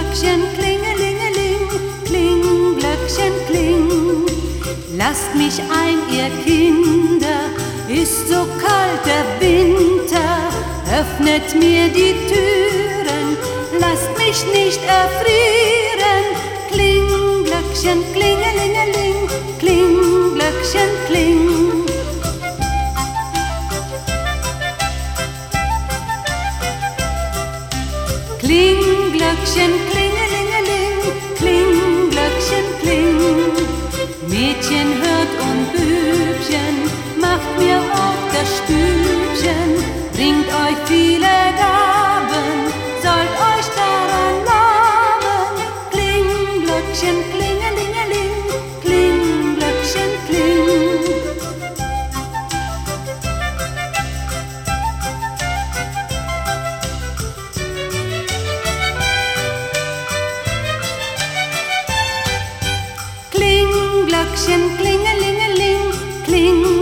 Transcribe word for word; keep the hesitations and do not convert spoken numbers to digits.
Glöckchen, klingelingeling, kling, Glöckchen, kling. Lasst mich ein, ihr Kinder, ist so kalt der Winter. Öffnet mir die Türen, lasst mich nicht erfrieren. Kling, Glöckchen, klingelingeling, kling, Glöckchen, kling. Kling, Glöckchen, klingelingeling, kling, Glöckchen, kling. Mädchen hört und Bübchen, macht mir auf das Stübchen, bringt euch viele Gaben, sollt euch daran laben. Kling, Glöckchen, klingelingeling, kling, Glöckchen, kling. Glöckchen, klingelingeling, kling.